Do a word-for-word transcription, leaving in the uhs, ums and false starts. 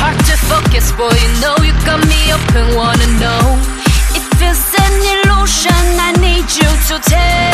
hard to focus, boy, you know you got me open, wanna know if it's an illusion. I need you to tell